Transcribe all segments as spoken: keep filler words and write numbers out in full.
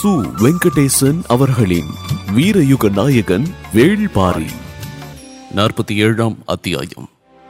சு வெங்கடேசன் அவர்களின் வீரயுக நாயகன் வேள்பாரி. நாற்பத்தி ஏழாம் அத்தியாயம்.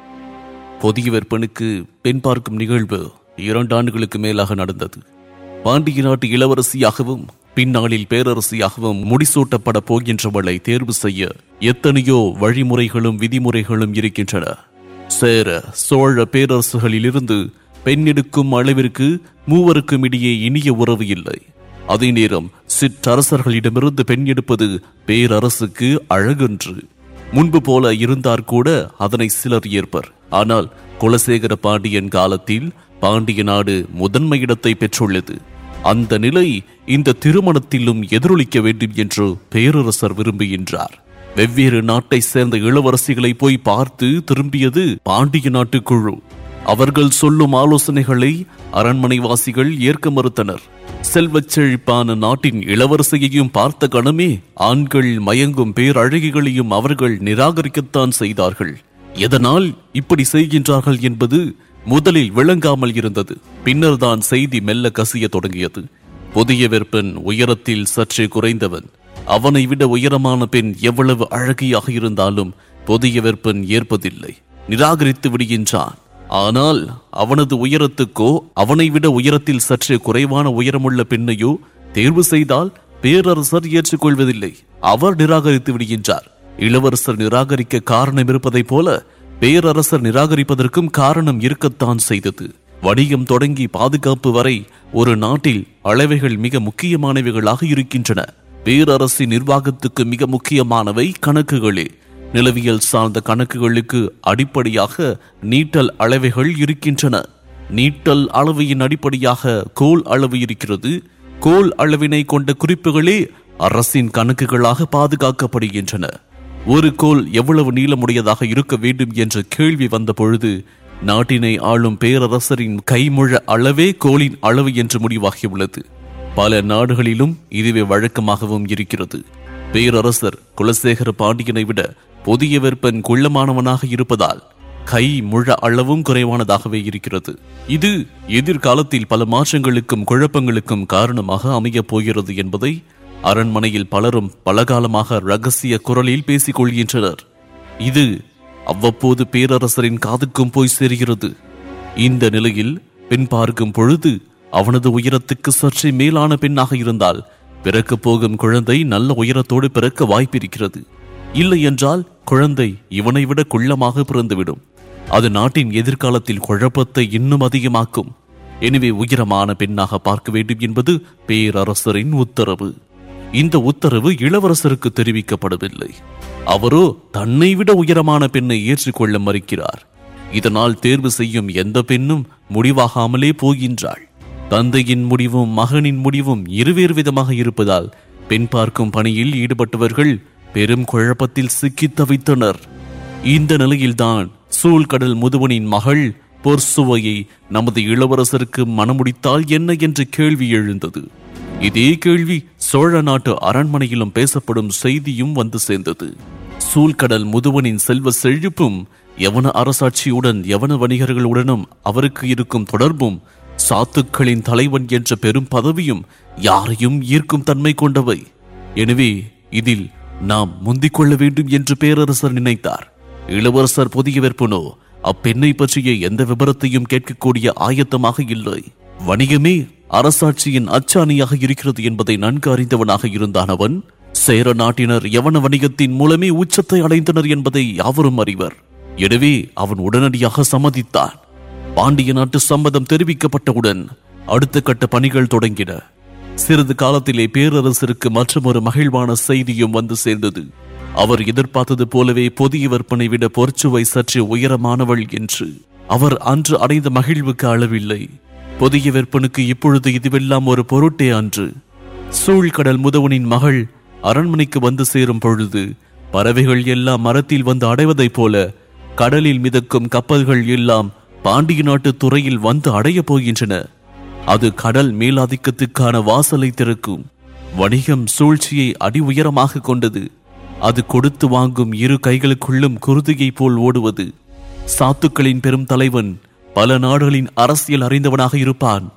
புதிய விற்பனுக்கு பெண் பார்க்கும் நிகழ்வு இரண்டு ஆண்டுகளுக்கு மேலாக நடந்தது. பாண்டிய நாட்டு இளவரசியாகவும் பின்னாளில் பேரரசியாகவும் முடிசூட்டப்பட போகின்றவளை தேர்வு செய்ய எத்தனையோ வழிமுறைகளும் விதிமுறைகளும் இருக்கின்றன. சேர சோழ பேரரசுகளிலிருந்து பெண் எடுக்கும் அளவிற்கு மூவருக்கும் இடையே இனிய உறவு இல்லை. அதே நேரம் சிற்றரசர்களிடமிருந்து பெண் எடுப்பது பேரரசுக்கு அழகென்று. முன்பு போல இருந்தார் கூட அதனை சிலர் ஏற்பர். ஆனால் குலசேகர பாண்டியன் காலத்தில் பாண்டிய நாடு முதன்மை இடத்தை பெற்றுள்ளது. அந்த நிலை இந்த திருமணத்திலும் எதிரொலிக்க வேண்டும் என்று பேரரசர் விரும்புகின்றார். வெவ்வேறு நாட்டை சேர்ந்த இளவரசிகளை போய் பார்த்து திரும்பியது பாண்டிய நாட்டு குழு. அவர்கள் சொல்லும் ஆலோசனைகளை அரண்மனைவாசிகள் ஏற்க மறுத்தனர். செல்வச் செழிப்பான நாட்டின் இளவரசியையும் பார்த்த கணமே ஆண்கள் மயங்கும் பேரழகிகளையும் அவர்கள் நிராகரிக்கத்தான் செய்தார்கள். எதனால் இப்படி செய்கின்றார்கள் என்பது முதலில் விளங்காமல் இருந்தது. பின்னர் தான் செய்தி மெல்ல கசிய தொடங்கியது. புதிய வெற்பன் உயரத்தில் சற்றே குறைந்தவன். அவனை விட உயரமான பெண் எவ்வளவு அழகியாக இருந்தாலும் புதிய வெற்பன் ஏற்பதில்லை, நிராகரித்து விடுகின்றான். ஆனால் அவனது உயரத்துக்கோ அவனை விட உயரத்தில் சற்றே குறைவான உயரமுள்ள பெண்ணையோ தேர்வு செய்தால் பேரரசர் ஏற்றுக்கொள்வதில்லை, அவர் நிராகரித்து விடுகின்றார். இளவரசர் நிராகரிக்க காரணம் இருப்பதைப் போல பேரரசர் நிராகரிப்பதற்கும் காரணம் இருக்கத்தான் செய்தது. வணிகம் தொடங்கி பாதுகாப்பு வரை ஒரு நாட்டில் அளவைகள் மிக முக்கியமானவைகளாக இருக்கின்றன. பேரரசின் நிர்வாகத்துக்கு மிக முக்கியமானவை கணக்குகளே. நிலவியல் சார்ந்த கணக்குகளுக்கு அடிப்படையாக நீட்டல் அளவைகள் இருக்கின்றன. நீட்டல் அளவையின் அடிப்படையாக கோல் அளவு இருக்கிறது. கோல் அளவினை கொண்ட குறிப்புகளே அரசின் கணக்குகளாக பாதுகாக்கப்படுகின்றன. ஒரு கோல் எவ்வளவு நீளமுடையதாக இருக்க வேண்டும் என்ற கேள்வி வந்த பொழுது நாட்டினை ஆளும் பேரரசரின் கைமுழ அளவே கோலின் அளவு என்று முடிவாகியுள்ளது. பல நாடுகளிலும் இதுவே வழக்கமாகவும் இருக்கிறது. பேரரசர் குலசேகர பாண்டியனை விட புதிய வெற்பன் குள்ளமானவனாக இருப்பதால் கை முழ அளவும் குறைவானதாகவே இருக்கிறது. இது எதிர்காலத்தில் பல மாற்றங்களுக்கும் குழப்பங்களுக்கும் காரணமாக அமையப் போகிறது என்பதை அரண்மனையில் பலரும் பலகாலமாக ரகசிய குரலில் பேசிக் கொள்கின்றனர். இது அவ்வப்போது பேரரசரின் காதுக்கும் போய் சேர்கிறது. இந்த நிலையில் பெண் பார்க்கும் பொழுது அவனது உயரத்துக்கு சற்றே மேலான பெண்ணாக இருந்தால் பிறக்க போகும் குழந்தை நல்ல உயரத்தோடு பிறக்க வாய்ப்பிருக்கிறது. இல்லை என்றால் குழந்தை இவனை விட குள்ளமாக பிறந்துவிடும். அது நாட்டின் எதிர்காலத்தில் குழப்பத்தை இன்னும் அதிகமாக்கும். எனவே உயரமான பெண்ணாக பார்க்க வேண்டும் என்பது பேரரசரின் உத்தரவு. இந்த உத்தரவு இளவரசருக்கு தெரிவிக்கப்படவில்லை. அவரோ தன்னை விட உயரமான பெண்ணை ஏற்றுக்கொள்ள மறுக்கிறார். இதனால் தேர்வு செய்யும் எந்த பெண்ணும் முடிவாகாமலே போகின்றாள். தந்தையின் முடிவும் மகனின் முடிவும் இருவேறு விதமாக இருப்பதால் பெண் பார்க்கும் பணியில் ஈடுபட்டவர்கள் பெரும் குழப்பத்தில் சிக்கி தவித்தனர். இந்த நிலையில்தான் சூழ்கடல் முதுவனின் மகள் பொற்சுவையை நமது இளவரசருக்கு மணமுடித்தால் என்ன என்ற கேள்வி எழுந்தது. இதே கேள்வி சோழ நாட்டு அரண்மனையிலும் பேசப்படும் செய்தியும் வந்து சேர்ந்தது. சூழ்கடல் முதுவனின் செல்வ செழிப்பும் யவன அரசாட்சியுடன் யவன வணிகர்களுடனும் அவருக்கு இருக்கும் தொடர்பும் சாத்துக்களின் தலைவன் என்ற பெரும் பதவியும் யாரையும் ஈர்க்கும் தன்மை கொண்டவை. எனவே இதில் நாம் முந்திக் கொள்ள வேண்டும் என்று பேரரசர் நினைத்தார். இளவரசர் புதிய வெற்பனோ அப்பெண்ணை பற்றிய எந்த விபரத்தையும் கேட்கக்கூடிய ஆயத்தமாக இல்லை. வணிகமே அரசாட்சியின் அச்சாணியாக இருக்கிறது என்பதை நன்கு அறிந்தவனாக இருந்தான் அவன். சேர நாட்டினர் யவன வணிகத்தின் மூலமே உச்சத்தை அடைந்தனர் என்பதை யாவரும் அறிவர். எனவே அவன் உடனடியாக சம்மதித்தான். பாண்டிய நாட்டு சம்மதம் தெரிவிக்கப்பட்டவுடன் அடுத்த கட்ட பணிகள் தொடங்கின. சிறிது காலத்திலே பேரரசருக்கு மற்றொரு மகிழ்வான செய்தியும் வந்து சேர்ந்தது. அவர் எதிர்பார்த்தது போலவே புதிய வெற்பனை விட பொற்சுவை சற்று உயரமானவள் என்று. அவர் அன்று அடைந்த மகிழ்வுக்கு அளவில்லை. புதிய வெற்பனுக்கு இப்பொழுது இதுவெல்லாம் ஒரு பொருட்டே அன்று. சூழ்கடல் முதுவனின் மகள் அரண்மனைக்கு வந்து சேரும் பொழுது பறவைகள் எல்லாம் மரத்தில் வந்து அடைவதைப் போல கடலில் மிதக்கும் கப்பல்கள் எல்லாம் பாண்டிய நாட்டு துறையில் வந்து அடைய போகின்றன. அது கடல் மேலாதிக்கத்துக்கான வாசலை திறக்கும். வணிகம் சூழ்ச்சியை அடி உயரமாக கொண்டது. அது கொடுத்து வாங்கும் இரு கைகளுக்குள்ளும் குருதியை போல் ஓடுவது. சாத்துக்களின் பெரும் தலைவன் பல நாடுகளின் அரசியல் அறிந்தவனாக இருப்பான்.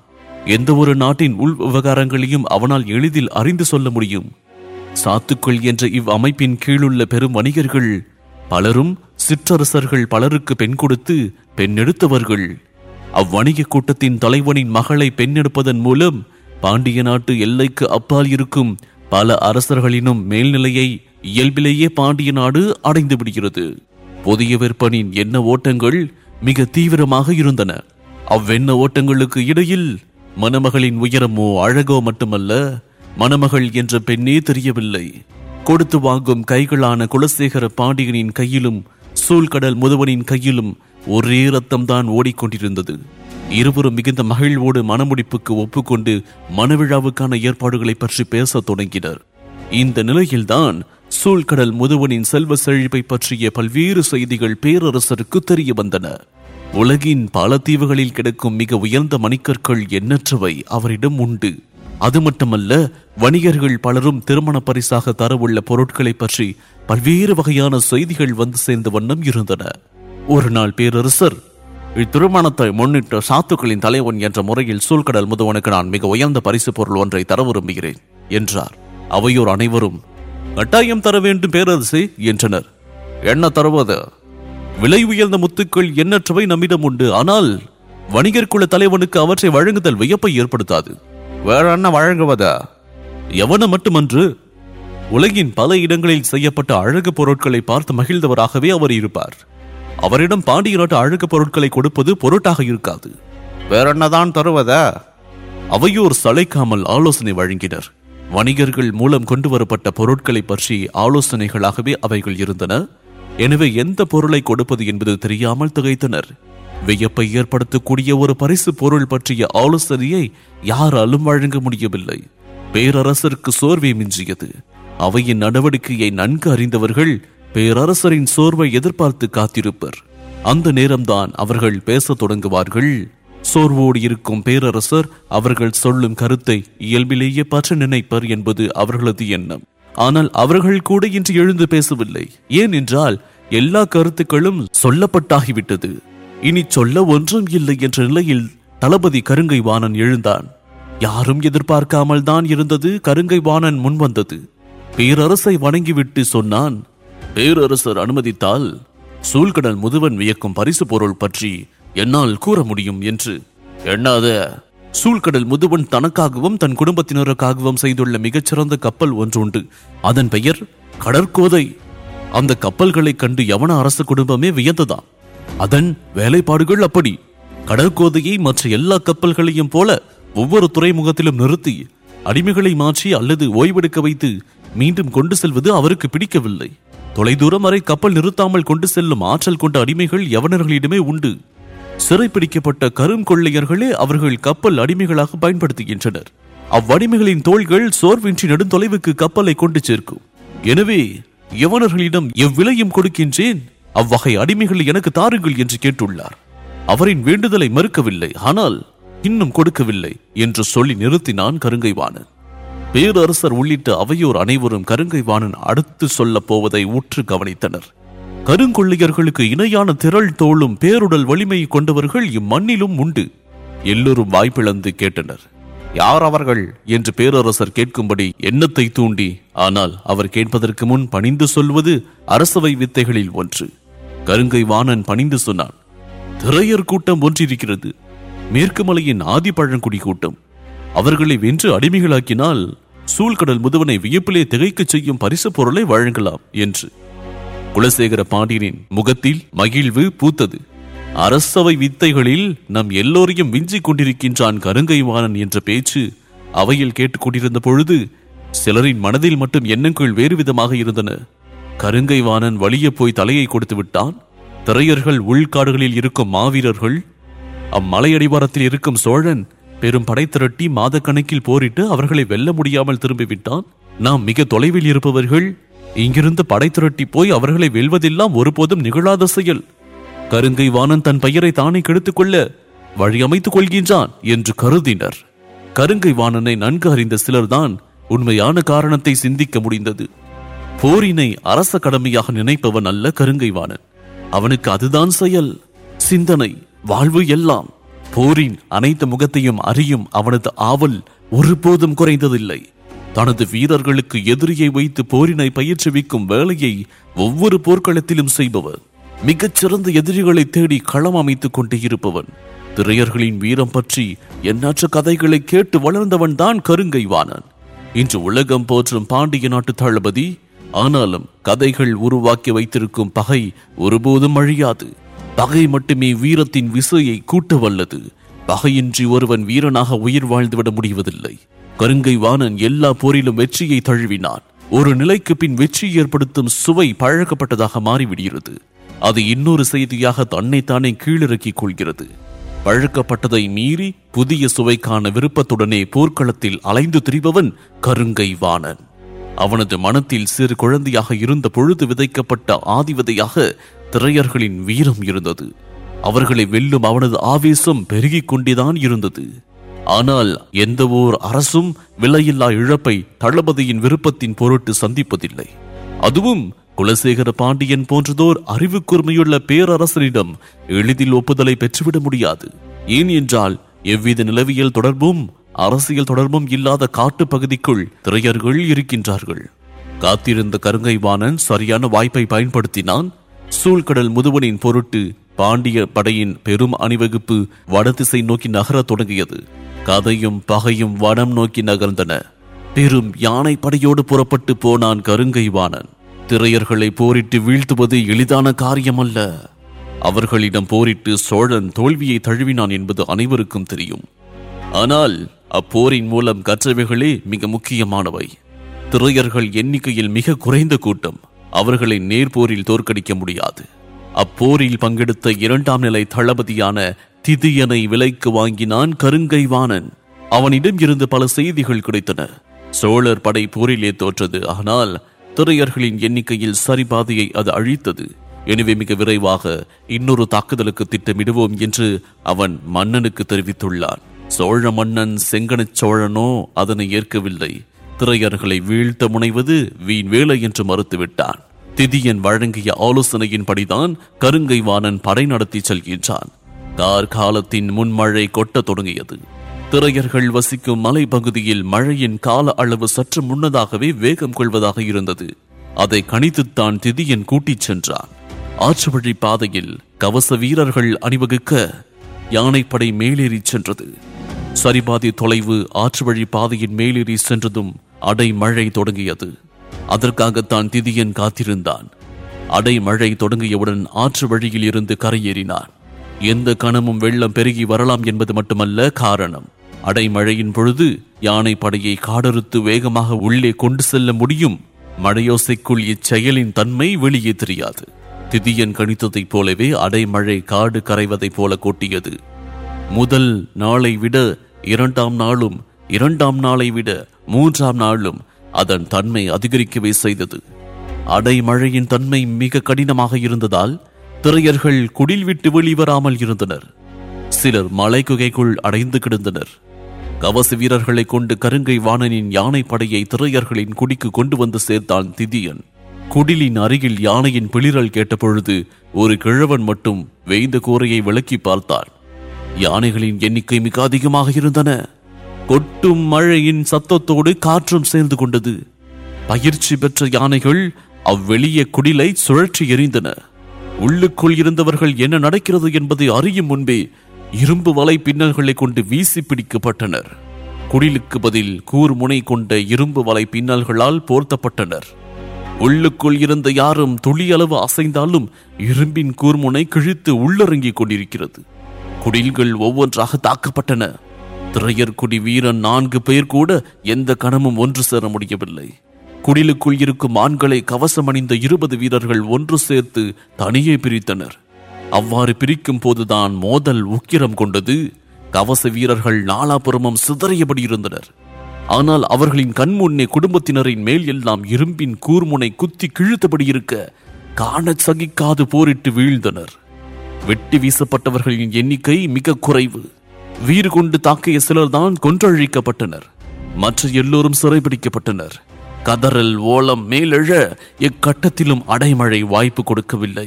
எந்த ஒரு நாட்டின் உள் விவகாரங்களையும் அவனால் எளிதில் அறிந்து சொல்ல முடியும். சாத்துக்கள் என்ற இவ் அமைப்பின் கீழுள்ள பெரும் வணிகர்கள் பலரும் சிற்றரசர்கள் பலருக்கு பெண் கொடுத்து பெண்ணெடுத்தவர்கள். அவ்வணிக கூட்டத்தின் தலைவனின் மகளை பெண்ணெடுப்பதன் மூலம் பாண்டிய நாட்டு எல்லைக்கு அப்பால் இருக்கும் பல அரசர்களினும் மேல்நிலையை இயல்பிலேயே பாண்டிய நாடு அடைந்து விடுகிறது. புதிய விற்பனின் எண்ண ஓட்டங்கள் மிக தீவிரமாக இருந்தன. அவ்வெண்ண ஓட்டங்களுக்கு இடையில் மணமகளின் உயரமோ அழகோ மட்டுமல்ல, மணமகள் என்ற பெண்ணே தெரியவில்லை. கொடுத்து வாங்கும் கைகளான குலசேகர பாண்டியனின் கையிலும் சூழ்கடல் முதுவனின் கையிலும் ஒரே ரத்தம்தான் ஓடிக்கொண்டிருந்தது. இருவரும் மிகுந்த மகிழ்வோடு மணமுடிப்புக்கு ஒப்புக்கொண்டு மணவிழாவுக்கான ஏற்பாடுகளை பற்றி பேச தொடங்கினர். இந்த நிலையில்தான் சூழ்கடல் முதுவனின் செல்வ செழிப்பை பற்றிய பல்வேறு செய்திகள் பேரரசருக்கு தெரிய வந்தன. உலகின் பல தீவுகளில் கிடக்கும் மிக உயர்ந்த மணிக்கற்கள் எண்ணற்றவை அவரிடம் உண்டு. அது மட்டுமல்ல, வணிகர்கள் பலரும் திருமண பரிசாக தரவுள்ள பொருட்களை பற்றி பல்வேறு வகையான செய்திகள் வந்து சேர்ந்த வண்ணம் இருந்தன. ஒரு நாள் பேரரசர், இத்திருமணத்தை முன்னிட்டு சாத்துக்களின் தலைவன் என்ற முறையில் சூழ்கடல் முதுவனுக்கு நான் மிக உயர்ந்த பரிசு பொருள் ஒன்றை தர விரும்புகிறேன் என்றார். அவையோர் அனைவரும் கட்டாயம் தர வேண்டும் பேரரசே என்றனர். என்ன தருவது? விலை உயர்ந்த முத்துக்கள் எண்ணற்றவை நம்மிடம் உண்டு. ஆனால் வணிகர் குல தலைவனுக்கு அவற்றை வழங்குதல் வியப்பை ஏற்படுத்தாது. வேற என்ன வழங்குவதா? எவன மட்டுமன்று, உலகின் பல இடங்களில் செய்யப்பட்ட அழகு பொருட்களை பார்த்து மகிழ்ந்தவராகவே அவர் இருப்பார். அவரிடம் பாண்டிய நாட்டு அழகு பொருட்களை கொடுப்பது பொருட்டாக இருக்காது. வேற என்னதான் தருவதா? அவையோர் சளைக்காமல் ஆலோசனை வழங்கினர். வணிகர்கள் மூலம் கொண்டு வரப்பட்ட பொருட்களை பற்றி ஆலோசனைகளாகவே அவைகள் இருந்தன. எனவே எந்த பொருளை கொடுப்பது என்பது தெரியாமல் திகைத்தனர். வியப்பை ஏற்படுத்தக்கூடிய ஒரு பரிசு பொருள் பற்றிய ஆலோசனையை யாராலும் வழங்க முடியவில்லை. பேரரசருக்கு சோர்வை மிஞ்சியது. அவையின் நடவடிக்கையை நன்கு அறிந்தவர்கள் பேரரசரின் சோர்வை எதிர்பார்த்து காத்திருப்பர். அந்த நேரம்தான் அவர்கள் பேசத் தொடங்குவார்கள். சோர்வோடு இருக்கும் பேரரசர் அவர்கள் சொல்லும் கருத்தை இயல்பிலேயே பற்ற நினைப்பர் என்பது அவர்களது எண்ணம். ஆனால் அவர்கள் கூட இன்று எழுந்து பேசவில்லை. ஏனென்றால் எல்லா கருத்துக்களும் சொல்லப்பட்டாகிவிட்டது. இனி சொல்ல ஒன்றும் இல்லை என்ற நிலையில் தளபதி கருங்கை வாணன் எழுந்தான். யாரும் எதிர்பார்க்காமல் தான் இருந்தது. கருங்கை வாணன் முன் வந்தது. பேரரசை வணங்கிவிட்டு சொன்னான், பேரரசர் அனுமதித்தால் சூழ்கடல் முதுவன் வியக்கும் பரிசு பொருள் பற்றி என்னால் கூற முடியும் என்று. எண்ணாத, சூழ்கடல் முதுவன் தனக்காகவும் தன் குடும்பத்தினருக்காகவும் செய்துள்ள மிகச்சிறந்த கப்பல் ஒன்று உண்டு. அதன் பெயர் கடற்கோதை. அந்த கப்பல்களை கண்டு யவன அரச குடும்பமே வியந்ததாம். அதன் வேலைப்பாடுகள் அப்படி. கடற்கோதையை மற்ற எல்லா கப்பல்களையும் போல ஒவ்வொரு துறைமுகத்திலும் நிறுத்தி அடிமைகளை மாற்றி அல்லது ஓய்வெடுக்க வைத்து மீண்டும் கொண்டு செல்வது அவருக்கு பிடிக்கவில்லை. தொலைதூரம் வரை கப்பல் நிறுத்தாமல் கொண்டு செல்லும் ஆற்றல் கொண்ட அடிமைகள் யவனர்களிடமே உண்டு. சிறைப்பிடிக்கப்பட்ட கருங்கொள்ளையர்களே அவர்கள் கப்பல் அடிமைகளாக பயன்படுத்துகின்றனர். அவ்வடிமைகளின் தோள்கள் சோர்வின்றி நெடுந்தொலைவுக்கு கப்பலை கொண்டு சேர்க்கும். எனவே யவனர்களிடம் எவ்விலையும் கொடுக்கின்றேன், அவ்வகை அடிமைகளை எனக்கு தாருங்கள் என்று கேட்டுள்ளார். அவரின் வேண்டுதலை மறுக்கவில்லை, ஆனால் இன்னும் கொடுக்கவில்லை என்று சொல்லி நிறுத்தினான் கருங்கை வாணன். பேரரசர் உள்ளிட்ட அவையோர் அனைவரும் கருங்கை வாணன் அடுத்து சொல்ல போவதை உற்று கவனித்தனர். கருங்கொள்ளையர்களுக்கு இணையான திரள் தோளும் பேருடல் வலிமை கொண்டவர்கள் இம்மண்ணிலும் உண்டு. எல்லோரும் வாய்ப்பிழந்து கேட்டனர். யார் அவர்கள் என்று பேரரசர் கேட்கும்படி எண்ணத்தை தூண்டி, ஆனால் அவர் கேட்பதற்கு முன் பணிந்து சொல்வது அரசவை வித்தைகளில் ஒன்று. கருங்கை வாணன் பணிந்து சொன்னான், திரையர் கூட்டம் ஒன்றிருக்கிறது. மேற்கு மலையின் ஆதி பழங்குடி கூட்டம். அவர்களை வென்று அடிமைகளாக்கினால் சூழ்கடல் முதுவனை வியப்பிலே திகைக்க செய்யும் பரிசு பொருளை வழங்கலாம் என்று. குலசேகர பாண்டியனின் முகத்தில் மகிழ்வு பூத்தது. அரசவை வித்தைகளில் நம் எல்லோரையும் விஞ்சிக் கொண்டிருக்கின்றான் கருங்கை வாணன் என்ற பேச்சு அவையில் கேட்டுக் கொண்டிருந்த பொழுது சிலரின் மனதில் மட்டும் எண்ணங்கள் வேறு விதமாக இருந்தன. கருங்கை வாணன் வலிய போய் தலையை கொடுத்து விட்டான். திரையர்கள் உள்காடுகளில் இருக்கும் மாவீரர்கள், அம்மலையடிவாரத்தில் இருக்கும் சோழன் பெரும் படை திரட்டி மாத கணக்கில் போரிட்டு அவர்களை வெல்ல முடியாமல் திரும்பிவிட்டான். நாம் மிக தொலைவில் இருப்பவர்கள் இங்கிருந்து படை திரட்டி போய் அவர்களை வெல்வதெல்லாம் ஒருபோதும் நிகழாத செயல். கருங்கை வாணன் தன் பெயரை தானே கெடுத்துக் கொள்ள வழி அமைத்துக் கொள்கின்றான் என்று கருதினர். கருங்கை வாணனை நன்கு அறிந்த சிலர்தான் உண்மையான காரணத்தை சிந்திக்க முடிந்தது. போரினை அரச கடமையாக நினைப்பவன் அல்ல கருங்கை வாணன். அவனுக்கு அதுதான் செயல், சிந்தனை, வாழ்வு எல்லாம். போரின் அனைத்து முகத்தையும் அறியும் அவனது ஆவல் ஒருபோதும் குறைந்ததில்லை. தனது வீரர்களுக்கு எதிரியை வைத்து போரினை பயிற்றுவிக்கும் வேலையை ஒவ்வொரு போர்க்களத்திலும் செய்பவர், மிகச்சிறந்த எதிரிகளை தேடி களம் அமைத்துக் கொண்டே இருப்பவன், திரையர்களின் வீரம் பற்றி எண்ணற்ற கதைகளை கேட்டு வளர்ந்தவன் தான் கருங்கை வாணன். இன்று உலகம் போற்றும் பாண்டிய நாட்டு தளபதி. ஆனாலும் கதைகள் உருவாக்கி வைத்திருக்கும் பகை ஒருபோதும் அழியாது. பகை மட்டுமே வீரத்தின் விசையை கூட்ட வல்லது. பகையின்றி ஒருவன் வீரனாக உயிர் வாழ்ந்துவிட முடிவதில்லை. கருங்கை வாணன் எல்லா போரிலும் வெற்றியை தழுவினான். ஒரு நிலைக்கு பின் வெற்றி ஏற்படுத்தும் சுவை பழக்கப்பட்டதாக மாறிவிடுகிறது. அது இன்னொரு செய்தியாக தன்னைத்தானே கீழிறக்கிக் கொள்கிறது. பழக்கப்பட்டதை மீறி புதிய சுவைக்கான விருப்பத்துடனே போர்க்களத்தில் அலைந்து திரிபவன் கருங்கை வாணன். அவனது மனத்தில் சிறு குழந்தையாக இருந்த பொழுது விதைக்கப்பட்ட ஆதிவிதையாக திரையர்களின் வீரம் இருந்தது. அவர்களை வெல்லும் அவனது ஆவேசம் பெருகிக் கொண்டேதான் இருந்தது. ஆனால் எந்த ஓர் அரசும் விலையில்லா இழப்பை தளபதியின் விருப்பத்தின் பொருட்டு சந்திப்பதில்லை. அதுவும் குலசேகர பாண்டியன் போன்றதோர் அறிவு கூர்மையுள்ள பேரரசரிடம் எளிதில் ஒப்புதலை பெற்றுவிட முடியாது. ஏன் என்றால் எவ்வித நிலவியல் தொடர்பும் அரசியல் தொடர்பும் இல்லாத காட்டு பகுதிக்குள் திரையர்கள் இருக்கின்றார்கள். காத்திருந்த கருங்கை வாணன் சரியான வாய்ப்பை பயன்படுத்தினான். சூழ்கடல் முதுவனின் பொருட்டு பாண்டிய படையின் பெரும் அணிவகுப்பு வடதிசை நோக்கி நகரத் தொடங்கியது. கதையும் பகையும் வடம் நோக்கி நகர்ந்தன. பெரும் யானை படையோடு புறப்பட்டு போனான் கருங்கை வாணன். திரையர்களை போரிட்டு வீழ்த்துவது எளிதான காரியமல்ல. அவர்களிடம் போரிட்டு சோழன் தோல்வியை தழுவினான் என்பது அனைவருக்கும் தெரியும். ஆனால் அப்போரின் மூலம் கற்றவைகளே மிக முக்கியமானவை. திரையர்கள் எண்ணிக்கையில் மிக குறைந்த கூட்டம். அவர்களை நேர்போரில் தோற்கடிக்க முடியாது. அப்போரில் பங்கெடுத்த இரண்டாம் நிலை தளபதியான திதியனை விலைக்கு வாங்கினான் கருங்கை வாணன். அவனிடம் இருந்து பல செய்திகள் கிடைத்தன. சோழர் படை போரிலே தோற்றது. ஆனால் திரையர்களின் எண்ணிக்கையில் சரிபாதையை அது அழித்தது. எனவே மிக விரைவாக இன்னொரு தாக்குதலுக்கு திட்டமிடுவோம் என்று அவன் மன்னனுக்கு தெரிவித்துள்ளான். சோழ மன்னன் செங்கனச் சோழனோ அதனை ஏற்கவில்லை. திரையர்களை வீழ்த்த முனைவது வீண் வேலை என்று மறுத்துவிட்டான். திதியன் வழங்கிய ஆலோசனையின்படிதான் கருங்கை வாணன் படை நடத்தி செல்கின்றான். கார்காலத்தின் முன்மழை கொட்ட தொடங்கியது. திரையர்கள் வசிக்கும் மலைப்பகுதியில் மழையின் கால அளவு சற்று முன்னதாகவே வேகம் கொள்வதாக இருந்தது. அதை கணித்துத்தான் திதியன் கூட்டிச் சென்றான். ஆற்று வழி பாதையில் கவச வீரர்கள் அணிவகுக்க யானைப்படை மேலேறி சென்றது. சரிபாதி தொலைவு ஆற்று வழி பாதையின் மேலேறி சென்றதும் அடைமழை தொடங்கியது. அதற்காகத்தான் திதியன் காத்திருந்தான். அடைமழை தொடங்கியவுடன் ஆற்று வழியில் இருந்து கரையேறினான். எந்த கணமும் வெள்ளம் பெருகி வரலாம் என்பது மட்டுமல்ல காரணம். அடைமழையின் பொழுது யானை படையை காடறுத்து வேகமாக உள்ளே கொண்டு செல்ல முடியும். மழையோசைக்குள் இச்செயலின் தன்மை வெளியே தெரியாது. திதியன் கணித்ததைப் போலவே அடைமழை காடு கரைவதைப் போல கொட்டியது. முதல் நாளை விட இரண்டாம் நாளும், இரண்டாம் நாளை விட மூன்றாம் நாளும் அதன் தன்மை அதிகரிக்கவே செய்தது. அடைமழையின் தன்மை மிக கடினமாக இருந்ததால் திரையர்கள் குடில் விட்டு வெளிவராமல் இருந்தனர். சிலர் மலை குகைக்குள் அடைந்து கிடந்தனர். கவச வீரர்களை கொண்டு கருங்கை வாணனின் யானை படையை திரையர்களின் குடிக்கு கொண்டு வந்து சேர்த்தான் திதியன். குடிலின் அருகில் யானையின் பிளிரல் கேட்டபொழுது ஒரு கிழவன் மட்டும் வேய்ந்த கூரையை விளக்கி பார்த்தான். யானைகளின் எண்ணிக்கை மிக அதிகமாக இருந்தன. கொட்டும் மழையின் சத்தத்தோடு காற்றும் சேர்ந்து கொண்டது. பயிற்சி பெற்ற யானைகள் அவ்வெளிய குடிலை சுழற்றி எறிந்தன. உள்ளுக்குள் இருந்தவர்கள் என்ன நடக்கிறது என்பதை அறியும் முன்பே இரும்பு வலை பின்னல்களை கொண்டு வீசி பிடிக்கப்பட்டனர். குடிலுக்கு பதில் கூர்முனை கொண்ட இரும்பு வலை பின்னல்களால் போர்த்தப்பட்டனர். உள்ளுக்குள் இருந்த யாரும் துளியளவு அசைந்தாலும் இரும்பின் கூர்முனை கிழித்து உள்ளிறங்கிக் கொண்டிருக்கிறது. குடில்கள் ஒவ்வொன்றாக தாக்கப்பட்டன. திரையர் குடி வீரன் நான்கு பேர் கூட எந்த கணமும் ஒன்று சேர முடியவில்லை. குடிலுக்குள் இருக்கும் ஆண்களை கவசம் அணிந்த இருபது வீரர்கள் ஒன்று சேர்த்து தனியே பிரித்தனர். அவ்வாறு பிரிக்கும் போதுதான் மோதல் உக்கிரம் கொண்டது. கவச வீரர்கள் நாலாபுறமும் சிதறியபடி இருந்தனர். ஆனால் அவர்களின் கண்முன்னே குடும்பத்தினரின் மேல் எல்லாம் இரும்பின் கூர்முனை குத்தி கிழித்தபடி இருக்க காண சகிக்காது போரிட்டு வீழ்ந்தனர். வெட்டி வீசப்பட்டவர்களின் எண்ணிக்கை மிக குறைவு. வீறு கொண்டு தாக்கிய சிலர்தான் கொன்றழிக்கப்பட்டனர். மற்ற எல்லோரும் சிறைபிடிக்கப்பட்டனர். கதறல் ஓலம் மேலெழ எக்கட்டத்திலும் அடைமழை வாய்ப்பு கொடுக்கவில்லை.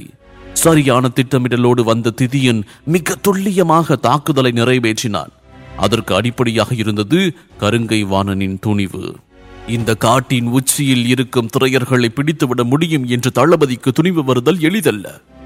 சரியான திட்டமிடலோடு வந்த திதியன் மிக துல்லியமாக தாக்குதலை நிறைவேற்றினான். அதற்கு அடிப்படையாக இருந்தது கருங்கை வாணனின் துணிவு. இந்த காட்டின் உச்சியில் இருக்கும் திரையர்களை பிடித்துவிட முடியும் என்று தளபதிக்கு துணிவு வருதல் எளிதல்ல.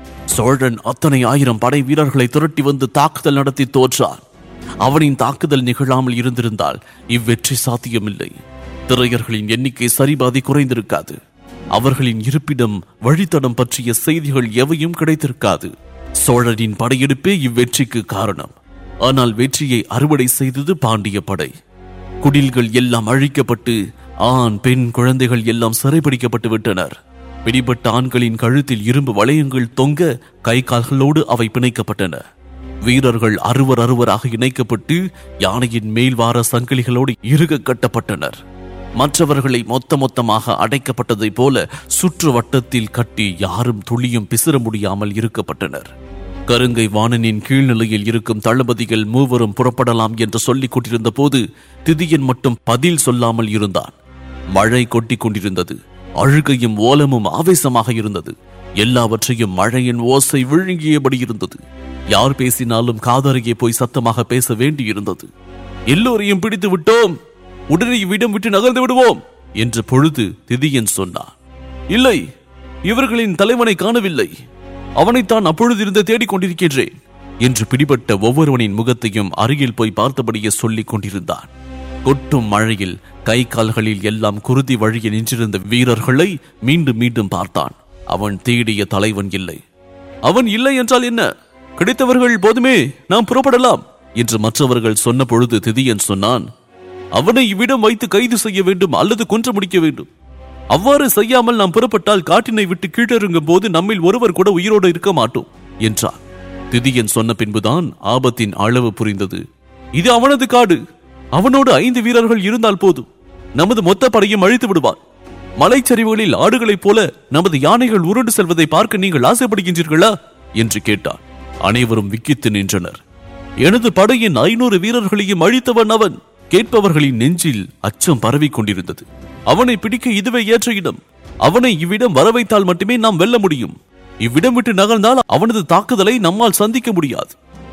சோழன் அத்தனை ஆயிரம் படை வீரர்களை திரட்டி வந்து தாக்குதல் நடத்தி தோற்றான். அவனின் தாக்குதல் நிகழாமல் இருந்திருந்தால் இவ்வெற்றி சாத்தியமில்லை. திரையர்களின் எண்ணிக்கை சரிபாதி குறைந்திருக்காது. அவர்களின் இருப்பிடம், வழித்தடம் பற்றிய செய்திகள் எவையும் கிடைத்திருக்காது. சோழரின் படையெடுப்பே இவ்வெற்றிக்கு காரணம். ஆனால் வெற்றியை அறுவடை செய்தது பாண்டிய படை. குடில்கள் எல்லாம் அழிக்கப்பட்டு ஆண் பெண் குழந்தைகள் எல்லாம் சிறைபிடிக்கப்பட்டு விட்டனர். பிடிபட்ட ஆண்களின் கழுத்தில் இரும்பு வளையங்கள் தொங்க கை கால்களோடு அவை பிணைக்கப்பட்டன. வீரர்கள் அறுவர் அறுவராக இணைக்கப்பட்டு யானையின் மேல்வார சங்கிலிகளோடு இறுக கட்டப்பட்டனர். மற்றவர்களை மொத்த மொத்தமாக அடைக்கப்பட்டதை போல சுற்று வட்டத்தில் கட்டி யாரும் துளியும் பிசிற முடியாமல் இருக்கப்பட்டனர். கருங்கை வாணனின் கீழ்நிலையில் இருக்கும் தளபதிகள் மூவரும் புறப்படலாம் என்று சொல்லிக் கொண்டிருந்த போது திதியன் மட்டும் பதில் சொல்லாமல் இருந்தான். மழை கொட்டி கொண்டிருந்தது. அழுகையும் ஓலமும் ஆவேசமாக இருந்தது. எல்லாவற்றையும் மழையின் ஓசை விழுங்கியபடி இருந்தது. யார் பேசினாலும் காதருகே போய் சத்தமாக பேச வேண்டியிருந்தது. எல்லோரையும் பிடித்து விட்டோம், உடனே இவ்விடம் விட்டு நகர்ந்து விடுவோம் என்று பொழுது திதியன் சொன்னான். இல்லை, இவர்களின் தலைவனை காணவில்லை. அவனைத்தான் அப்பொழுது இருந்து தேடிக் கொண்டிருக்கின்றேன் என்று பிடிபட்ட ஒவ்வொருவனின் முகத்தையும் அருகில் போய் பார்த்தபடியே சொல்லிக் கொண்டிருந்தான். கொட்டும் மழையில் கை கால்களில் எல்லாம் குருதி வழிய நின்றிருந்த வீரர்களை மீண்டும் மீண்டும் பார்த்தான். அவன் தேடிய தலைவன் இல்லை. அவன் இல்லை என்றால் என்ன? கிடைத்தவர்கள் போதுமே, நாம் புறப்படலாம் என்று மற்றவர்கள் சொன்ன பொழுது திதியன் சொன்னான், அவனை இவ்விடம் வைத்து கைது செய்ய வேண்டும் அல்லது கொன்று முடிக்க வேண்டும். அவ்வாறு செய்யாமல் நாம் புறப்பட்டால் காட்டினை விட்டு கீழிறங்கும் போது நம்மில் ஒருவர் கூட உயிரோடு இருக்க மாட்டோம் என்றார். திதியன் சொன்ன பின்புதான் ஆபத்தின் அளவு புரிந்தது. இது அவனது காடு. அவனோடு ஐந்து வீரர்கள் இருந்தால் போதும். நமது மொத்த படையும் அழித்து விடுவார். மலைச்சரிவுகளில் ஆடுகளைப் போல நமது யானைகள் உருண்டு செல்வதை பார்க்க நீங்கள் ஆசைப்படுகின்றீர்களா என்று கேட்டார். அனைவரும் விக்கித்து நின்றனர். எனது படையின் ஐநூறு வீரர்களையும் அழித்தவன் அவன். கேட்பவர்களின் நெஞ்சில் அச்சம் பரவிக் கொண்டிருந்தது. அவனை பிடிக்க இதுவே ஏற்ற இடம். அவனை இவ்விடம் வர வைத்தால் மட்டுமே நாம் வெல்ல முடியும். இவ்விடம் விட்டு நகர்ந்தால் அவனது தாக்குதலை நம்மால் சந்திக்க முடியாது.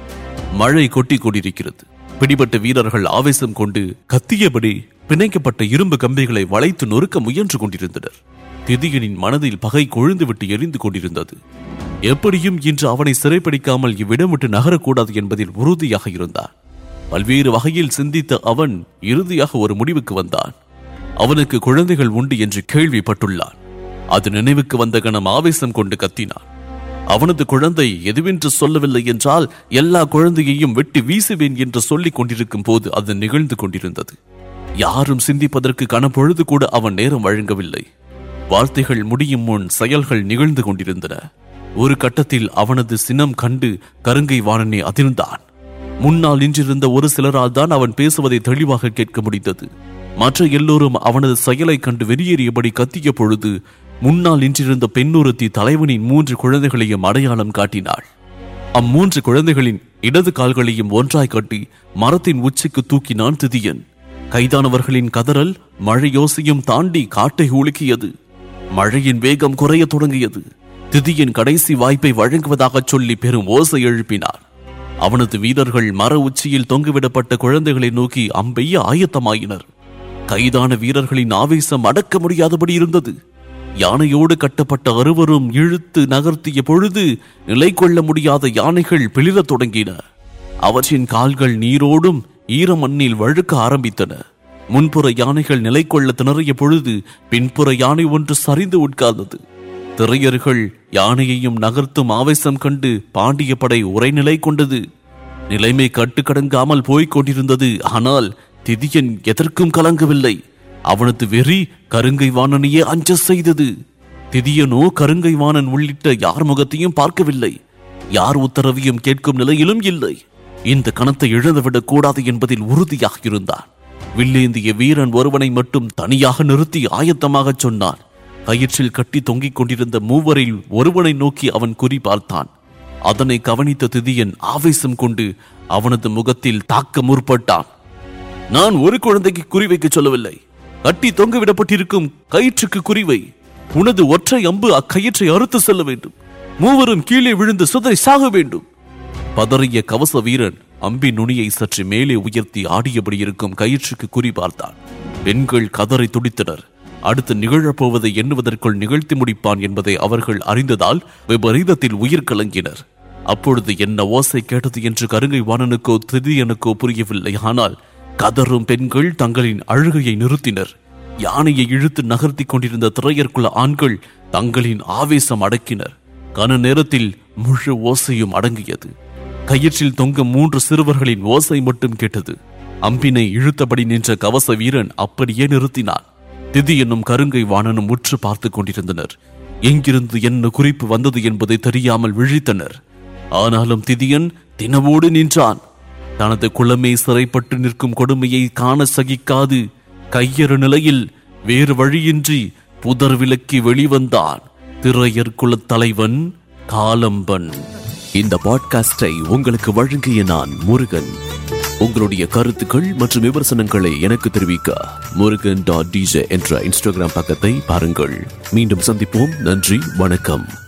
மழை கொட்டி கொண்டிருக்கிறது. பிடிபட்ட வீரர்கள் ஆவேசம் கொண்டு கத்தியபடி பிணைக்கப்பட்ட இரும்பு கம்பிகளை வளைத்து நொறுக்க முயன்று கொண்டிருந்தனர். திதியனின் மனதில் பகை கொழுந்து விட்டு எரிந்து கொண்டிருந்தது. எப்படியும் இன்று அவனை சிறைப்பிடிக்காமல் இவ்விடம் விட்டு நகரக்கூடாது என்பதில் உறுதியாக இருந்தான். பல்வேறு வகையில் சிந்தித்த அவன் இறுதியாக ஒரு முடிவுக்கு வந்தான். அவனுக்கு குழந்தைகள் உண்டு என்று கேள்விப்பட்டுள்ளான். அது நினைவுக்கு வந்த கணம் ஆவேசம் கொண்டு கத்தினான். அவனது குழந்தை எதுவென்று சொல்லவில்லை என்றால் எல்லா குழந்தையையும் வெட்டி வீசுவேன் என்று சொல்லிக் கொண்டிருக்கும் போது அது நிகழ்ந்து கொண்டிருந்தது. யாரும் சிந்திப்பதற்கு கனப்பொழுது கூட அவன் நேரம் வழங்கவில்லை. வார்த்தைகள் முடியும் முன் செயல்கள் நிகழ்ந்து கொண்டிருந்தன. ஒரு கட்டத்தில் அவனது சினம் கண்டு கருங்கை வாணனே அதிர்ந்தான். முன்னால் நின்றிருந்த ஒரு சிலரால் தான் அவன் பேசுவதை தெளிவாக கேட்க முடிந்தது. மற்ற எல்லோரும் அவனது செயலை கண்டு வெளியேறியபடி கத்திய பொழுது முன்னால் நின்றிருந்த பெண்ணொருத்தி தலைவனின் மூன்று குழந்தைகளையும் அடையாளம் காட்டினாள். அம்மூன்று குழந்தைகளின் இடது கால்களையும் ஒன்றாய் கட்டி மரத்தின் உச்சிக்கு தூக்கினான் திதியன். கைதானவர்களின் கதறல் மழையோசையும் தாண்டி காட்டை உலுக்கியது. மழையின் வேகம் குறைய தொடங்கியது. திதியன் கடைசி வாய்ப்பை வழங்குவதாக சொல்லி பெரும் ஓசை எழுப்பினார். அவனது வீரர்கள் மர உச்சியில் தொங்குவிடப்பட்ட குழந்தைகளை நோக்கி அம்பெய்ய ஆயத்தமாயினர். கைதான வீரர்களின் ஆவேசம் அடக்க முடியாதபடி இருந்தது. யானையோடு கட்டப்பட்ட அறுவரும் இழுத்து நகர்த்திய பொழுது நிலை கொள்ள முடியாத யானைகள் பிளிரத் தொடங்கின. அவற்றின் கால்கள் நீரோடும் ஈர மண்ணில் வழுக்க ஆரம்பித்தன. முன்புற யானைகள் நிலை கொள்ள திணறிய பொழுது பின்புற யானை ஒன்று சரிந்து உட்கார்ந்தது. திரையர்கள் யானையையும் நகர்த்தும் ஆவேசம் கண்டு பாண்டிய படை உரைநிலை கொண்டது. நிலைமை கட்டுக்கடங்காமல் போய்க் கொண்டிருந்தது. ஆனால் திதியன் எதற்கும் கலங்கவில்லை. அவனது வெறி கருங்கை வாணனையே அஞ்ச செய்தது. திதியனோ கருங்கை வாணன் உள்ளிட்ட யார் முகத்தையும் பார்க்கவில்லை. யார் உத்தரவையும் கேட்கும் நிலையிலும் இல்லை. இந்த கணத்தை இழந்துவிடக் கூடாது என்பதில் உறுதியாக இருந்தான். வில்லேந்திய வீரன் ஒருவனை மட்டும் தனியாக நிறுத்தி ஆயத்தமாக சொன்னான். கயிற்றில் கட்டி தொங்கிக் கொண்டிருந்த மூவரில் ஒருவனை நோக்கி அவன் குறி பார்த்தான். அதனை கவனித்த திதியன் ஆவேசம் கொண்டு அவனது முகத்தில் தாக்க முற்பட்டான். நான் ஒரு குழந்தைக்கு குறிவைக்க சொல்லவில்லை. கட்டி தொங்கவிடப்பட்டிருக்கும் கயிற்றுக்கு குறிவை. உனது ஒற்றை அம்பு அக்கயிற்றை அறுத்து செல்ல வேண்டும். மூவரும் கீழே விழுந்து சுதறி சாக வேண்டும். பதறிய கவச வீரன் அம்பின் நுனியை சற்று மேலே உயர்த்தி ஆடியபடி இருக்கும் கயிற்றுக்கு குறி பார்த்தான். பெண்கள் கதறி துடித்தனர். அடுத்து நிகழப்போவதை எண்ணுவதற்குள் நிகழ்த்தி முடிப்பான் என்பதை அவர்கள் அறிந்ததால் விபரீதத்தில் உயிர் கலங்கினர். அப்பொழுது என்ன ஓசை கேட்டது என்று கருங்கை வாணனுக்கோ திதியனுக்கோ புரியவில்லை. ஆனால் கதறும் பெண்கள் தங்களின் அழுகையை நிறுத்தினர். யானையை இழுத்து நகர்த்தி கொண்டிருந்த திரையர்குல ஆண்கள் தங்களின் ஆவேசம் அடக்கினர். கன நேரத்தில் முழு ஓசையும் அடங்கியது. கயிற்றில் தொங்க மூன்று சிறுவர்களின் ஓசை மட்டும் கேட்டது. அம்பினை இழுத்தபடி நின்ற கவச வீரன் அப்படியே நிறுத்தினான். திதி என்னும் கருங்கை வாணனும் உற்று பார்த்து கொண்டிருந்தனர். எங்கிருந்து என்ன குறிப்பு வந்தது என்பதை தெரியாமல் விழித்தனர். ஆனாலும் திதியன் தினவோடு நின்றான். தனது குளமே சிறைப்பட்டு நிற்கும் கொடுமையை காண சகிக்காது கையறு நிலையில் வேறு வழியின்றி புதர் விலக்கி வெளிவந்தான் திரையர் குலத் தலைவன் காலம்பன். இந்த பாட்காஸ்டை உங்களுக்கு வழங்கிய நான் முருகன். உங்களுடைய கருத்துக்கள் மற்றும் விமர்சனங்களை எனக்கு தெரிவிக்க முருகன் டாட் டிஜே என்ற இன்ஸ்டாகிராம் பக்கத்தை பாருங்கள். மீண்டும் சந்திப்போம். நன்றி, வணக்கம்.